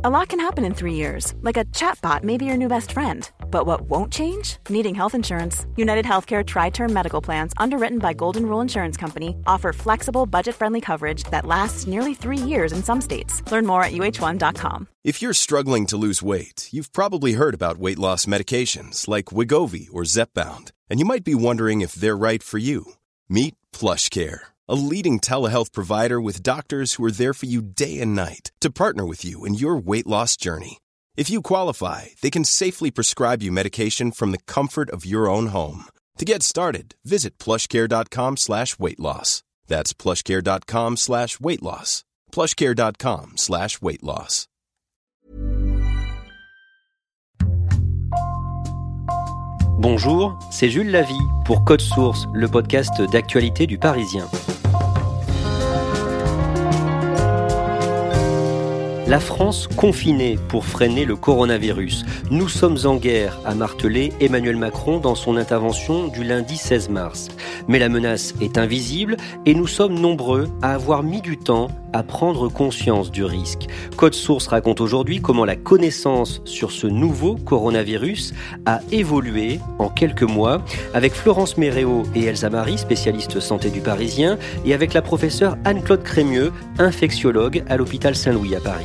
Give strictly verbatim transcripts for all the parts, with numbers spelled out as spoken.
A lot can happen in three years, like a chatbot may be your new best friend. But what won't change? Needing health insurance. United Healthcare Tri-Term Medical Plans, underwritten by Golden Rule Insurance Company, offer flexible, budget-friendly coverage that lasts nearly three years in some states. Learn more at U H one dot com. If you're struggling to lose weight, you've probably heard about weight loss medications like Wegovy or Zepbound, and you might be wondering if they're right for you. Meet PlushCare, a leading telehealth provider with doctors who are there for you day and night to partner with you in your weight loss journey. If you qualify, they can safely prescribe you medication from the comfort of your own home. To get started, visit plushcare.com slash weight loss. That's plushcare.com slash weight loss. plushcare.com slash weight loss. Bonjour, c'est Jules Lavie pour Code Source, le podcast d'actualité du Parisien. La France confinée pour freiner le coronavirus. Nous sommes en guerre, a martelé Emmanuel Macron dans son intervention du lundi seize mars. Mais la menace est invisible et nous sommes nombreux à avoir mis du temps à prendre conscience du risque. Code Source raconte aujourd'hui comment la connaissance sur ce nouveau coronavirus a évolué en quelques mois avec Florence Méréau et Elsa Marie, spécialistes santé du Parisien, et avec la professeure Anne-Claude Crémieux, infectiologue à l'hôpital Saint-Louis à Paris.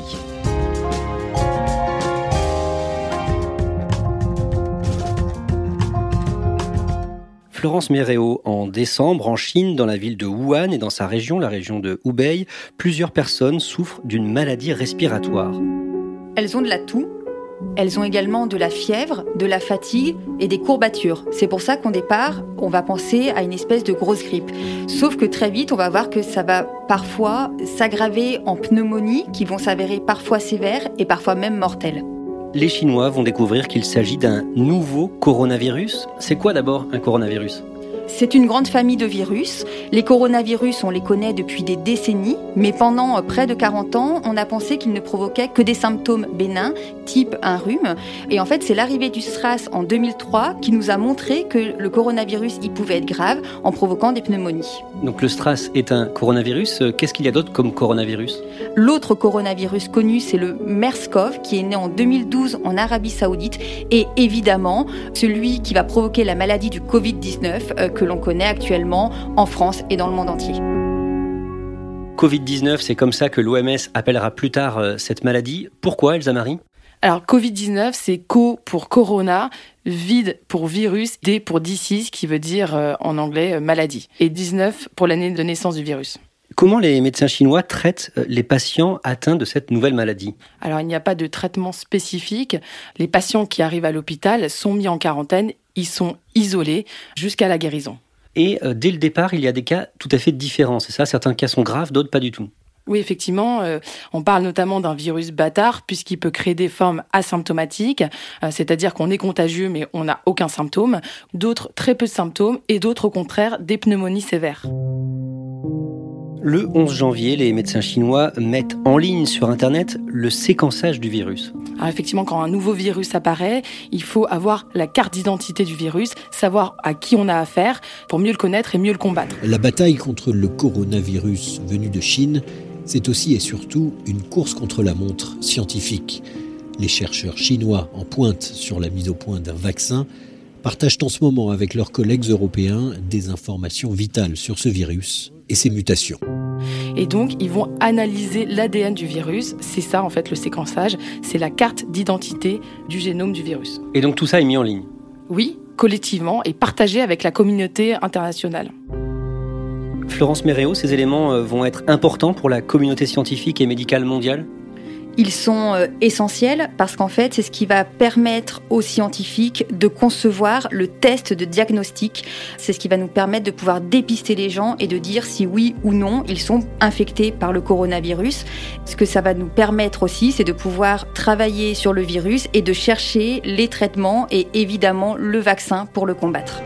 Florence Méréau, en décembre, en Chine, dans la ville de Wuhan et dans sa région, la région de Hubei, plusieurs personnes souffrent d'une maladie respiratoire. Elles ont de la toux, elles ont également de la fièvre, de la fatigue et des courbatures. C'est pour ça qu'au départ, on va penser à une espèce de grosse grippe. Sauf que très vite, on va voir que ça va parfois s'aggraver en pneumonie, qui vont s'avérer parfois sévères et parfois même mortelles. Les Chinois vont découvrir qu'il s'agit d'un nouveau coronavirus. C'est quoi d'abord un coronavirus ? C'est une grande famille de virus. Les coronavirus, on les connaît depuis des décennies, mais pendant près de quarante ans, on a pensé qu'ils ne provoquaient que des symptômes bénins, type un rhume. Et en fait, c'est l'arrivée du SRAS en deux mille trois qui nous a montré que le coronavirus, il pouvait être grave en provoquant des pneumonies. Donc le SRAS est un coronavirus. Qu'est-ce qu'il y a d'autre comme coronavirus ? L'autre coronavirus connu, c'est le MERS-CoV, qui est né en deux mille douze en Arabie Saoudite. Et évidemment, celui qui va provoquer la maladie du covid dix-neuf, euh, que l'on connaît actuellement en France et dans le monde entier. covid dix-neuf, c'est comme ça que l'O M S appellera plus tard euh, cette maladie. Pourquoi, Elsa Marie ? Alors, covid dix-neuf, c'est co pour corona, vid pour virus, d pour disease, qui veut dire euh, en anglais euh, maladie, et dix-neuf pour l'année de naissance du virus. Comment les médecins chinois traitent les patients atteints de cette nouvelle maladie ? Alors, il n'y a pas de traitement spécifique. Les patients qui arrivent à l'hôpital sont mis en quarantaine, ils sont isolés jusqu'à la guérison. Et euh, dès le départ, il y a des cas tout à fait différents, c'est ça ? Certains cas sont graves, d'autres pas du tout. Oui, effectivement, euh, on parle notamment d'un virus bâtard puisqu'il peut créer des formes asymptomatiques, euh, c'est-à-dire qu'on est contagieux mais on n'a aucun symptôme, d'autres très peu de symptômes et d'autres au contraire des pneumonies sévères. Le onze janvier, les médecins chinois mettent en ligne sur Internet le séquençage du virus. Alors effectivement, quand un nouveau virus apparaît, il faut avoir la carte d'identité du virus, savoir à qui on a affaire pour mieux le connaître et mieux le combattre. La bataille contre le coronavirus venu de Chine, c'est aussi et surtout une course contre la montre scientifique. Les chercheurs chinois en pointe sur la mise au point d'un vaccin partagent en ce moment avec leurs collègues européens des informations vitales sur ce virus et ses mutations. Et donc, ils vont analyser l'A D N du virus. C'est ça, en fait, le séquençage. C'est la carte d'identité du génome du virus. Et donc, tout ça est mis en ligne ? Oui, collectivement et partagé avec la communauté internationale. Florence Méréau, ces éléments vont être importants pour la communauté scientifique et médicale mondiale ? Ils sont euh, essentiels parce qu'en fait, c'est ce qui va permettre aux scientifiques de concevoir le test de diagnostic. C'est ce qui va nous permettre de pouvoir dépister les gens et de dire si oui ou non ils sont infectés par le coronavirus. Ce que ça va nous permettre aussi, c'est de pouvoir travailler sur le virus et de chercher les traitements et évidemment le vaccin pour le combattre.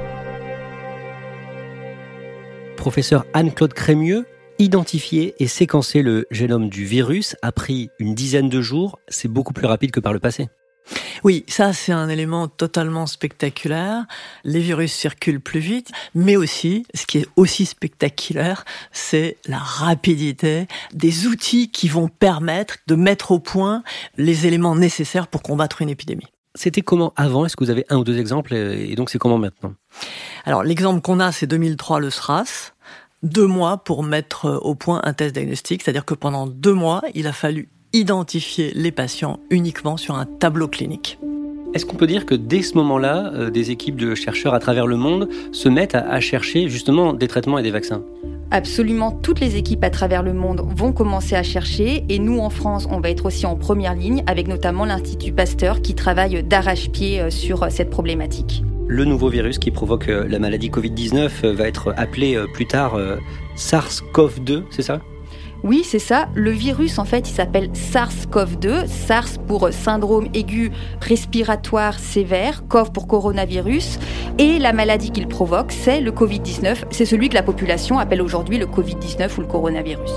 Professeur Anne-Claude Crémieux, identifier et séquencer le génome du virus a pris une dizaine de jours, c'est beaucoup plus rapide que par le passé. Oui, ça c'est un élément totalement spectaculaire. Les virus circulent plus vite, mais aussi, ce qui est aussi spectaculaire, c'est la rapidité des outils qui vont permettre de mettre au point les éléments nécessaires pour combattre une épidémie. C'était comment avant ? Est-ce que vous avez un ou deux exemples ? Et donc c'est comment maintenant ? Alors l'exemple qu'on a, c'est deux mille trois, le SRAS. Deux mois pour mettre au point un test diagnostic, c'est-à-dire que pendant deux mois, il a fallu identifier les patients uniquement sur un tableau clinique. Est-ce qu'on peut dire que dès ce moment-là, euh, des équipes de chercheurs à travers le monde se mettent à, à chercher justement des traitements et des vaccins ? Absolument toutes les équipes à travers le monde vont commencer à chercher et nous en France, on va être aussi en première ligne avec notamment l'Institut Pasteur qui travaille d'arrache-pied sur cette problématique. Le nouveau virus qui provoque la maladie covid dix-neuf va être appelé plus tard SARS-CoV deux, c'est ça ? Oui, c'est ça. Le virus, en fait, il s'appelle SARS-CoV deux. SARS pour syndrome aigu respiratoire sévère, CoV pour coronavirus. Et la maladie qu'il provoque, c'est le covid dix-neuf. C'est celui que la population appelle aujourd'hui le covid dix-neuf ou le coronavirus.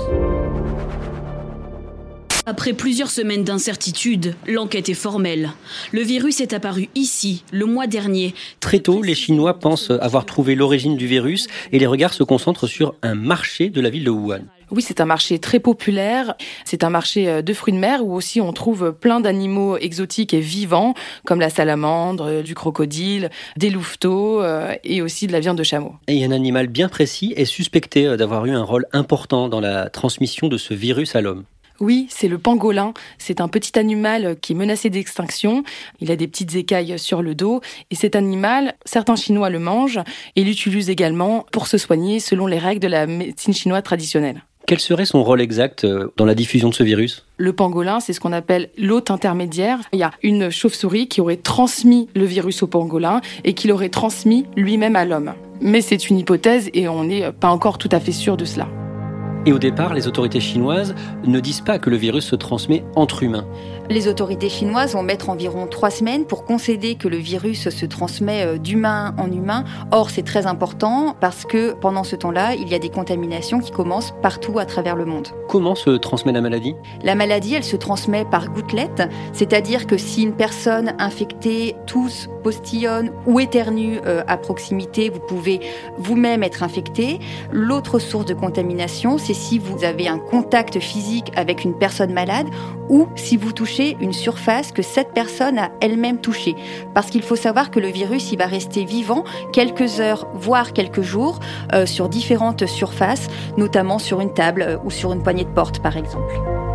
Après plusieurs semaines d'incertitude, l'enquête est formelle. Le virus est apparu ici, le mois dernier. Très tôt, les Chinois pensent avoir trouvé l'origine du virus et les regards se concentrent sur un marché de la ville de Wuhan. Oui, c'est un marché très populaire. C'est un marché de fruits de mer où aussi on trouve plein d'animaux exotiques et vivants, comme la salamandre, du crocodile, des louveteaux et aussi de la viande de chameau. Et un animal bien précis est suspecté d'avoir eu un rôle important dans la transmission de ce virus à l'homme. Oui, c'est le pangolin. C'est un petit animal qui est menacé d'extinction. Il a des petites écailles sur le dos. Et cet animal, certains Chinois le mangent et l'utilisent également pour se soigner selon les règles de la médecine chinoise traditionnelle. Quel serait son rôle exact dans la diffusion de ce virus ? Le pangolin, c'est ce qu'on appelle l'hôte intermédiaire. Il y a une chauve-souris qui aurait transmis le virus au pangolin et qui l'aurait transmis lui-même à l'homme. Mais c'est une hypothèse et on n'est pas encore tout à fait sûr de cela. Et au départ, les autorités chinoises ne disent pas que le virus se transmet entre humains. Les autorités chinoises vont mettre environ trois semaines pour concéder que le virus se transmet d'humain en humain. Or, c'est très important parce que pendant ce temps-là, il y a des contaminations qui commencent partout à travers le monde. Comment se transmet la maladie ? La maladie, elle se transmet par gouttelettes, c'est-à-dire que si une personne infectée tousse, postillonne ou éternue euh, à proximité, vous pouvez vous-même être infecté. L'autre source de contamination, c'est si vous avez un contact physique avec une personne malade ou si vous touchez une surface que cette personne a elle-même touchée. Parce qu'il faut savoir que le virus, il va rester vivant quelques heures, voire quelques jours, euh, sur différentes surfaces, notamment sur une table euh, ou sur une poignée de porte, par exemple.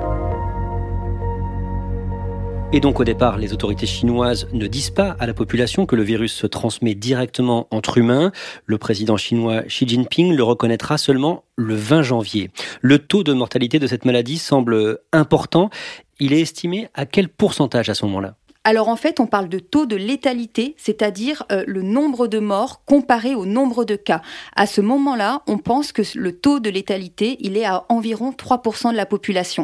Et donc au départ, les autorités chinoises ne disent pas à la population que le virus se transmet directement entre humains. Le président chinois Xi Jinping le reconnaîtra seulement le vingt janvier. Le taux de mortalité de cette maladie semble important. Il est estimé à quel pourcentage à ce moment-là ? Alors en fait, on parle de taux de létalité, c'est-à-dire euh, le nombre de morts comparé au nombre de cas. À ce moment-là, on pense que le taux de létalité, il est à environ trois pour cent de la population.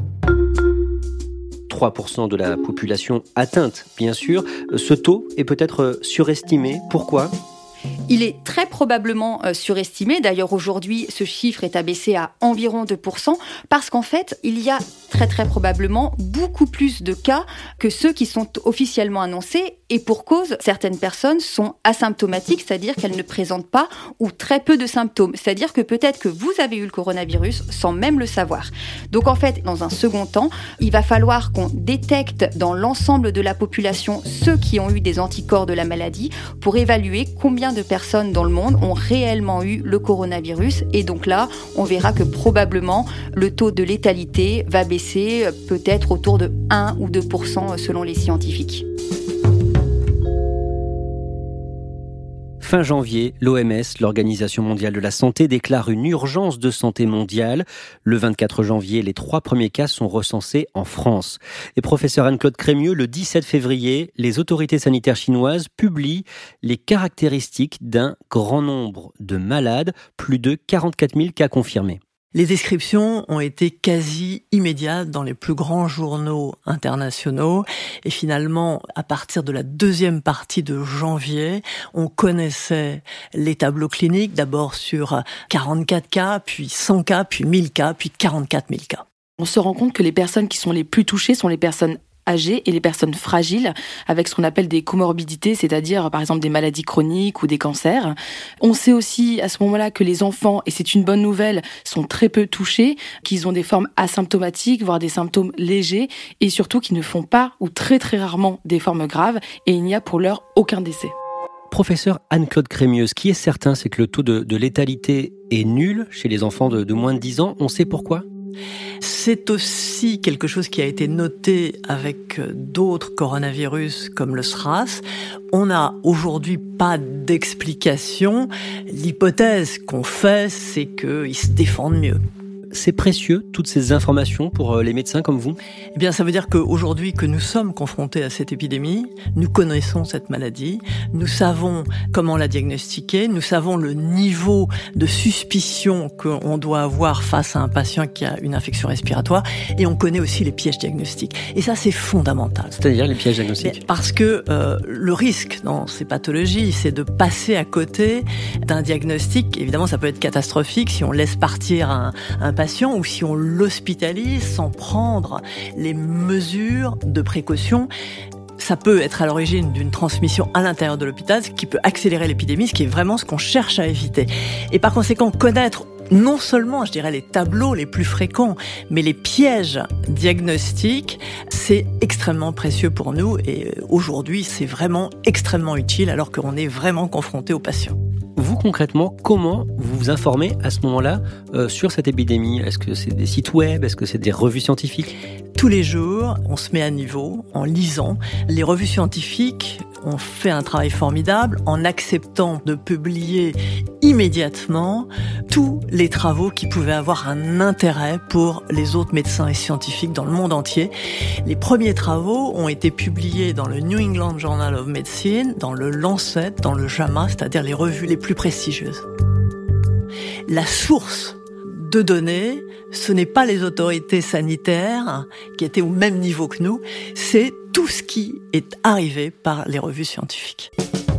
trois pour cent de la population atteinte, bien sûr. Ce taux est peut-être surestimé. Pourquoi ? Il est très probablement euh, surestimé. D'ailleurs, aujourd'hui, ce chiffre est abaissé à environ deux pour cent parce qu'en fait, il y a très très probablement beaucoup plus de cas que ceux qui sont officiellement annoncés. Et pour cause, certaines personnes sont asymptomatiques, c'est-à-dire qu'elles ne présentent pas ou très peu de symptômes. C'est-à-dire que peut-être que vous avez eu le coronavirus sans même le savoir. Donc en fait, dans un second temps, il va falloir qu'on détecte dans l'ensemble de la population ceux qui ont eu des anticorps de la maladie pour évaluer combien de personnes dans le monde ont réellement eu le coronavirus. Et donc là, on verra que probablement le taux de létalité va baisser peut-être autour de un ou deux pour cent selon les scientifiques. Fin janvier, l'O M S, l'Organisation mondiale de la santé, déclare une urgence de santé mondiale. Le vingt-quatre janvier, les trois premiers cas sont recensés en France. Et professeur Anne-Claude Crémieux, le dix-sept février, les autorités sanitaires chinoises publient les caractéristiques d'un grand nombre de malades, plus de quarante-quatre mille cas confirmés. Les descriptions ont été quasi immédiates dans les plus grands journaux internationaux et finalement, à partir de la deuxième partie de janvier, on connaissait les tableaux cliniques, d'abord sur quarante-quatre cas, puis cent cas, puis mille cas, puis quarante-quatre mille cas. On se rend compte que les personnes qui sont les plus touchées sont les personnes âgées et les personnes fragiles avec ce qu'on appelle des comorbidités, c'est-à-dire par exemple des maladies chroniques ou des cancers. On sait aussi à ce moment-là que les enfants, et c'est une bonne nouvelle, sont très peu touchés, qu'ils ont des formes asymptomatiques, voire des symptômes légers, et surtout qu'ils ne font pas ou très très rarement des formes graves, et il n'y a pour l'heure aucun décès. Professeur Anne-Claude Crémieux, ce qui est certain, c'est que le taux de, de létalité est nul chez les enfants de, de moins de dix ans. On sait pourquoi ? C'est aussi quelque chose qui a été noté avec d'autres coronavirus comme le SRAS. On n'a aujourd'hui pas d'explication. L'hypothèse qu'on fait, c'est qu'ils se défendent mieux. C'est précieux, toutes ces informations pour les médecins comme vous ? Eh bien, ça veut dire qu'aujourd'hui que nous sommes confrontés à cette épidémie, nous connaissons cette maladie, nous savons comment la diagnostiquer, nous savons le niveau de suspicion qu'on doit avoir face à un patient qui a une infection respiratoire, et on connaît aussi les pièges diagnostiques. Et ça, c'est fondamental. C'est-à-dire les pièges diagnostiques ? Parce que euh, le risque dans ces pathologies, c'est de passer à côté d'un diagnostic. Évidemment, ça peut être catastrophique si on laisse partir un, un patient ou si on l'hospitalise sans prendre les mesures de précaution. Ça peut être à l'origine d'une transmission à l'intérieur de l'hôpital, ce qui peut accélérer l'épidémie, ce qui est vraiment ce qu'on cherche à éviter. Et par conséquent, connaître non seulement, je dirais, les tableaux les plus fréquents, mais les pièges diagnostiques, c'est extrêmement précieux pour nous. Et aujourd'hui, c'est vraiment extrêmement utile alors qu'on est vraiment confronté aux patients. Vous, concrètement, comment vous vous informez à ce moment-là euh, sur cette épidémie ? Est-ce que c'est des sites web ? Est-ce que c'est des revues scientifiques ? Tous les jours, on se met à niveau en lisant. Les revues scientifiques ont fait un travail formidable en acceptant de publier immédiatement tous les travaux qui pouvaient avoir un intérêt pour les autres médecins et scientifiques dans le monde entier. Les premiers travaux ont été publiés dans le New England Journal of Medicine, dans le Lancet, dans le JAMA, c'est-à-dire les revues les plus prestigieuses. La source de données, ce n'est pas les autorités sanitaires qui étaient au même niveau que nous, c'est tout ce qui est arrivé par les revues scientifiques.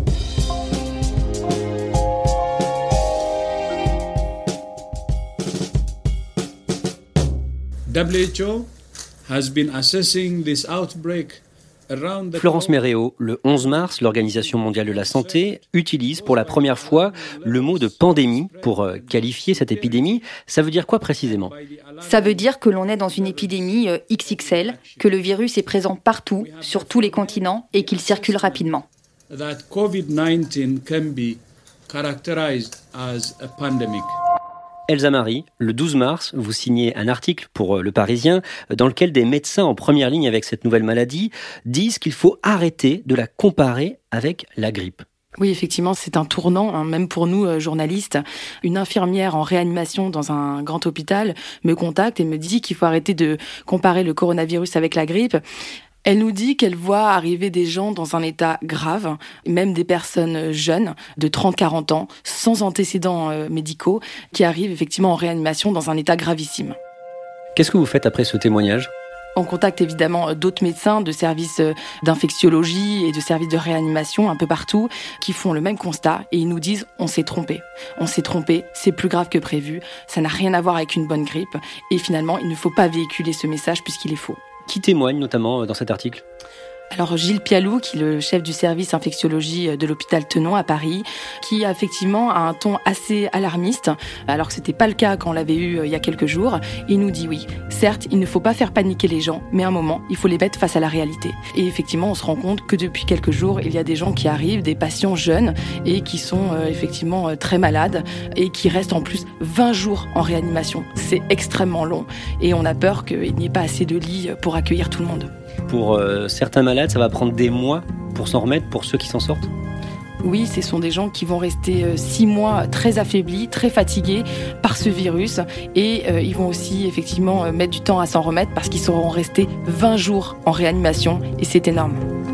W H O has been assessing this outbreak. Florence Méréau, le onze mars, l'Organisation mondiale de la santé utilise pour la première fois le mot de pandémie pour qualifier cette épidémie. Ça veut dire quoi précisément ? Ça veut dire que l'on est dans une épidémie X X L, que le virus est présent partout, sur tous les continents et qu'il circule rapidement. That covid nineteen can be characterized as a pandemic. Elsa Marie, le douze mars, vous signez un article pour Le Parisien dans lequel des médecins en première ligne avec cette nouvelle maladie disent qu'il faut arrêter de la comparer avec la grippe. Oui, effectivement, c'est un tournant, hein, même pour nous, euh, journalistes. Une infirmière en réanimation dans un grand hôpital me contacte et me dit qu'il faut arrêter de comparer le coronavirus avec la grippe. Elle nous dit qu'elle voit arriver des gens dans un état grave, même des personnes jeunes, de trente à quarante ans, sans antécédents euh, médicaux, qui arrivent effectivement en réanimation dans un état gravissime. Qu'est-ce que vous faites après ce témoignage ? On contacte évidemment d'autres médecins de services d'infectiologie et de services de réanimation un peu partout qui font le même constat et ils nous disent « on s'est trompé, on s'est trompé, c'est plus grave que prévu, ça n'a rien à voir avec une bonne grippe et finalement il ne faut pas véhiculer ce message puisqu'il est faux ». Qui témoigne notamment dans cet article ? Alors Gilles Pialou, qui est le chef du service infectiologie de l'hôpital Tenon à Paris, qui a effectivement un ton assez alarmiste, alors que c'était pas le cas quand on l'avait eu il y a quelques jours. Il nous dit oui, certes, il ne faut pas faire paniquer les gens, mais à un moment, il faut les mettre face à la réalité. Et effectivement, on se rend compte que depuis quelques jours, il y a des gens qui arrivent, des patients jeunes, et qui sont euh, effectivement euh, très malades, et qui restent en plus vingt jours en réanimation. C'est extrêmement long, et on a peur qu'il n'y ait pas assez de lits pour accueillir tout le monde. Pour euh, certains malades, ça va prendre des mois pour s'en remettre, pour ceux qui s'en sortent ? Oui, ce sont des gens qui vont rester euh, six mois très affaiblis, très fatigués par ce virus. Et euh, ils vont aussi effectivement euh, mettre du temps à s'en remettre parce qu'ils seront restés vingt jours en réanimation. Et c'est énorme.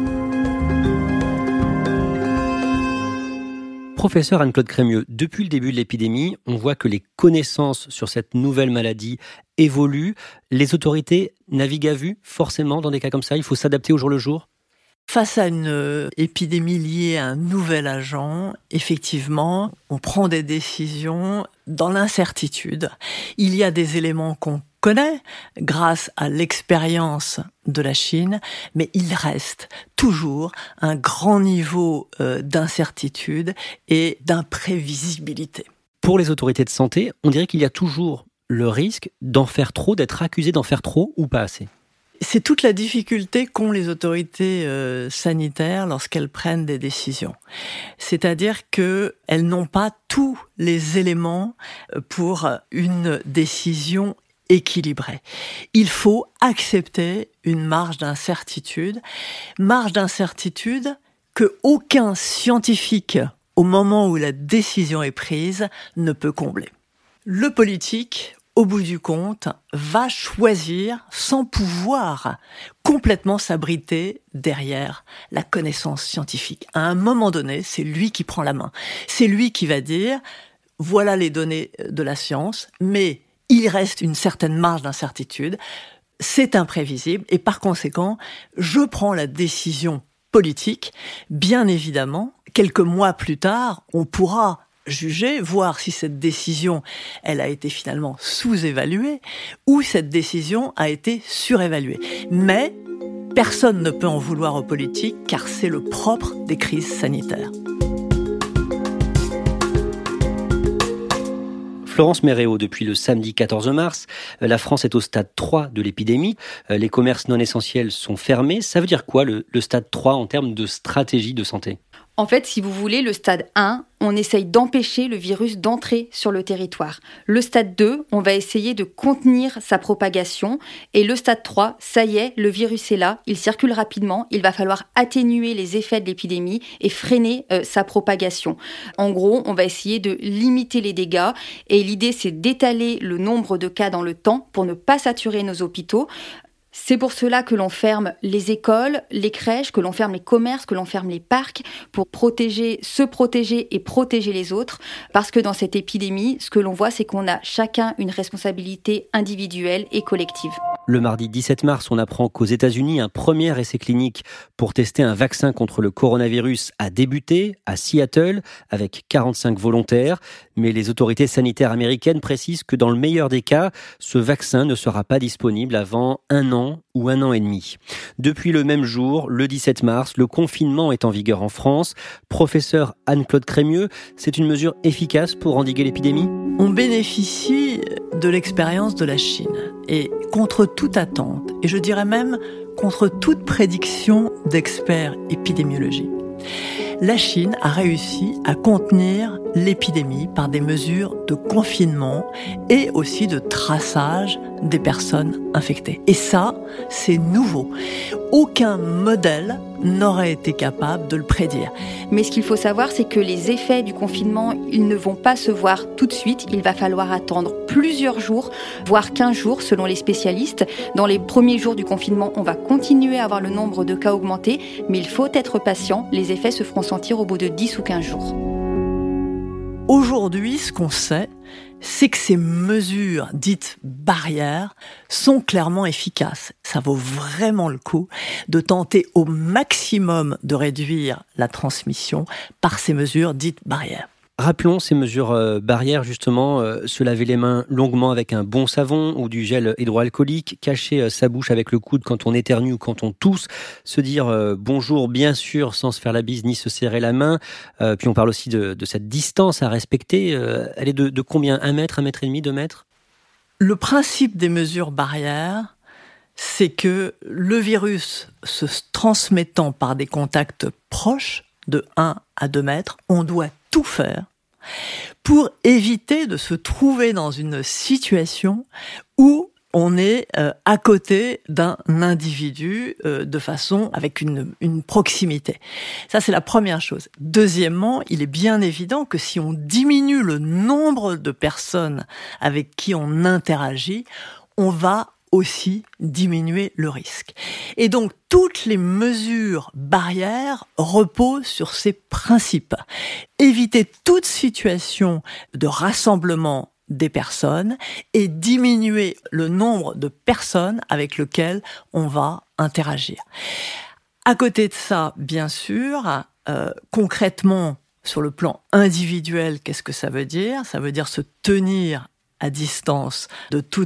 Professeur Anne-Claude Crémieux, depuis le début de l'épidémie, on voit que les connaissances sur cette nouvelle maladie évoluent. Les autorités naviguent à vue, forcément, dans des cas comme ça. Il faut s'adapter au jour le jour. Face à une épidémie liée à un nouvel agent, effectivement, on prend des décisions dans l'incertitude. Il y a des éléments qu'on connaît grâce à l'expérience de la Chine, mais il reste toujours un grand niveau euh, d'incertitude et d'imprévisibilité. Pour les autorités de santé, on dirait qu'il y a toujours le risque d'en faire trop, d'être accusé d'en faire trop ou pas assez. C'est toute la difficulté qu'ont les autorités euh, sanitaires lorsqu'elles prennent des décisions. C'est-à-dire qu'elles n'ont pas tous les éléments pour une décision équilibrée. Il faut accepter une marge d'incertitude, marge d'incertitude que aucun scientifique, au moment où la décision est prise, ne peut combler. Le politique, au bout du compte, va choisir sans pouvoir complètement s'abriter derrière la connaissance scientifique. À un moment donné, c'est lui qui prend la main. C'est lui qui va dire, voilà les données de la science, mais il reste une certaine marge d'incertitude, c'est imprévisible, et par conséquent, je prends la décision politique. Bien évidemment, quelques mois plus tard, on pourra juger, voir si cette décision, elle a été finalement sous-évaluée ou cette décision a été surévaluée. Mais personne ne peut en vouloir aux politiques car c'est le propre des crises sanitaires. Florence Méréau, depuis le samedi quatorze mars, la France est au stade trois de l'épidémie. Les commerces non essentiels sont fermés. Ça veut dire quoi le, le stade trois en termes de stratégie de santé ? En fait, si vous voulez, le stade un, on essaye d'empêcher le virus d'entrer sur le territoire. Le stade deux, on va essayer de contenir sa propagation. Et le stade trois, ça y est, le virus est là, il circule rapidement, il va falloir atténuer les effets de l'épidémie et freiner euh, sa propagation. En gros, on va essayer de limiter les dégâts. Et l'idée, c'est d'étaler le nombre de cas dans le temps pour ne pas saturer nos hôpitaux. C'est pour cela que l'on ferme les écoles, les crèches, que l'on ferme les commerces, que l'on ferme les parcs, pour protéger, se protéger et protéger les autres. Parce que dans cette épidémie, ce que l'on voit, c'est qu'on a chacun une responsabilité individuelle et collective. Le mardi dix-sept mars, on apprend qu'aux États-Unis, un premier essai clinique pour tester un vaccin contre le coronavirus a débuté à Seattle avec quarante-cinq volontaires. Mais les autorités sanitaires américaines précisent que dans le meilleur des cas, ce vaccin ne sera pas disponible avant un an ou un an et demi. Depuis le même jour, le dix-sept mars, le confinement est en vigueur en France. Professeur Anne-Claude Crémieux, c'est une mesure efficace pour endiguer l'épidémie ? On bénéficie de l'expérience de la Chine et contre toute attente, et je dirais même contre toute prédiction d'experts épidémiologiques, la Chine a réussi à contenir l'épidémie par des mesures de confinement et aussi de traçage des personnes infectées. Et ça, c'est nouveau. Aucun modèle n'aurait été capable de le prédire. Mais ce qu'il faut savoir, c'est que les effets du confinement, ils ne vont pas se voir tout de suite. Il va falloir attendre plusieurs jours, voire quinze jours selon les spécialistes. Dans les premiers jours du confinement, on va continuer à avoir le nombre de cas augmenter, mais il faut être patient. Les effets se feront sentir au bout de dix ou quinze jours. Aujourd'hui, ce qu'on sait, c'est que ces mesures dites barrières sont clairement efficaces. Ça vaut vraiment le coup de tenter au maximum de réduire la transmission par ces mesures dites barrières. Rappelons ces mesures euh, barrières, justement, euh, se laver les mains longuement avec un bon savon ou du gel hydroalcoolique, cacher euh, sa bouche avec le coude quand on éternue ou quand on tousse, se dire euh, bonjour bien sûr sans se faire la bise ni se serrer la main. Euh, puis on parle aussi de, de cette distance à respecter. Euh, elle est de, de combien ? Un mètre, un mètre et demi, deux mètres ? Le principe des mesures barrières, c'est que le virus se transmettant par des contacts proches, de un à deux mètres, on doit tout faire pour éviter de se trouver dans une situation où on est euh, à côté d'un individu euh, de façon avec une, une proximité. Ça, c'est la première chose. Deuxièmement, il est bien évident que si on diminue le nombre de personnes avec qui on interagit, on va aussi diminuer le risque. Et donc, toutes les mesures barrières reposent sur ces principes. Éviter toute situation de rassemblement des personnes et diminuer le nombre de personnes avec lesquelles on va interagir. À côté de ça, bien sûr, euh, concrètement, sur le plan individuel, qu'est-ce que ça veut dire ? Ça veut dire se tenir à distance de toute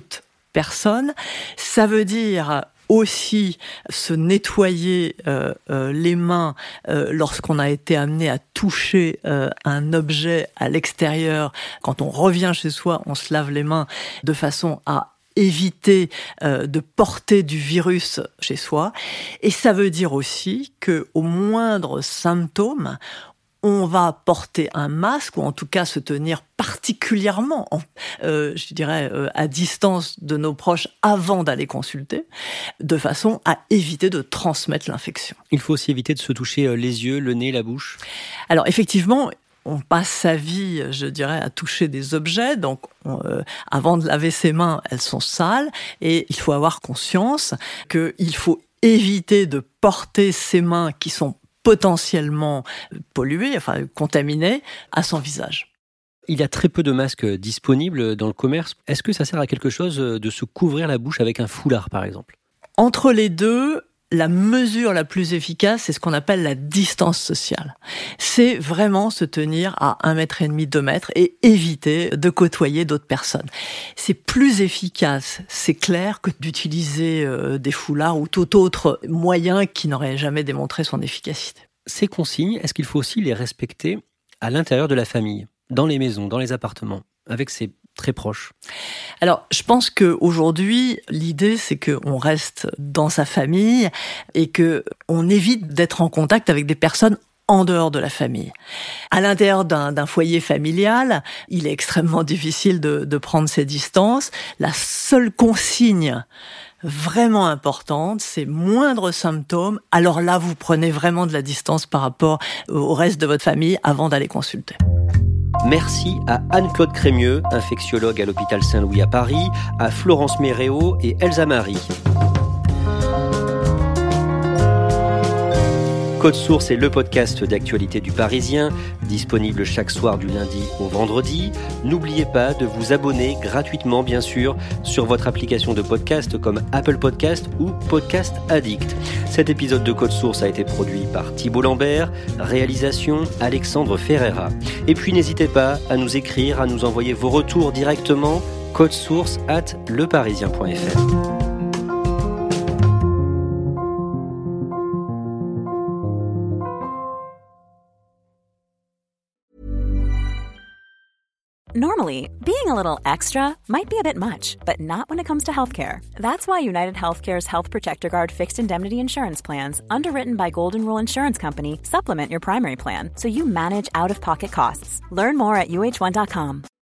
personne. Ça veut dire aussi se nettoyer euh, euh, les mains euh, lorsqu'on a été amené à toucher euh, un objet à l'extérieur. Quand on revient chez soi, on se lave les mains de façon à éviter euh, de porter du virus chez soi. Et ça veut dire aussi qu'au moindre symptôme, on va porter un masque, ou en tout cas se tenir particulièrement, en, euh, je dirais, euh, à distance de nos proches avant d'aller consulter, de façon à éviter de transmettre l'infection. Il faut aussi éviter de se toucher les yeux, le nez, la bouche. Alors effectivement, on passe sa vie, je dirais, à toucher des objets. Donc, on, euh, avant de laver ses mains, elles sont sales. Et il faut avoir conscience qu'il faut éviter de porter ses mains qui sont potentiellement polluées, enfin contaminées, à son visage. Il y a très peu de masques disponibles dans le commerce. Est-ce que ça sert à quelque chose de se couvrir la bouche avec un foulard, par exemple ? Entre les deux, la mesure la plus efficace, c'est ce qu'on appelle la distance sociale. C'est vraiment se tenir à un mètre et demi, deux mètres et éviter de côtoyer d'autres personnes. C'est plus efficace, c'est clair, que d'utiliser euh, des foulards ou tout autre moyen qui n'aurait jamais démontré son efficacité. Ces consignes, est-ce qu'il faut aussi les respecter à l'intérieur de la famille, dans les maisons, dans les appartements, avec ses très proches? Alors, je pense qu'aujourd'hui, l'idée, c'est qu'on reste dans sa famille et qu'on évite d'être en contact avec des personnes en dehors de la famille. À l'intérieur d'un, d'un foyer familial, il est extrêmement difficile de, de prendre ses distances. La seule consigne vraiment importante, c'est moindre symptôme. Alors là, vous prenez vraiment de la distance par rapport au reste de votre famille avant d'aller consulter. Merci à Anne-Claude Crémieux, infectiologue à l'hôpital Saint-Louis à Paris, à Florence Méréo et Elsa Marie. Code Source est le podcast d'actualité du Parisien, disponible chaque soir du lundi au vendredi. N'oubliez pas de vous abonner gratuitement, bien sûr, sur votre application de podcast comme Apple Podcast ou Podcast Addict. Cet épisode de Code Source a été produit par Thibault Lambert, réalisation Alexandre Ferreira. Et puis n'hésitez pas à nous écrire, à nous envoyer vos retours directement, codesource arobase leparisien point f r. Normally, being a little extra might be a bit much, but not when it comes to healthcare. That's why United Healthcare's Health Protector Guard fixed indemnity insurance plans, underwritten by Golden Rule Insurance Company, supplement your primary plan so you manage out-of-pocket costs. Learn more at U H one dot com.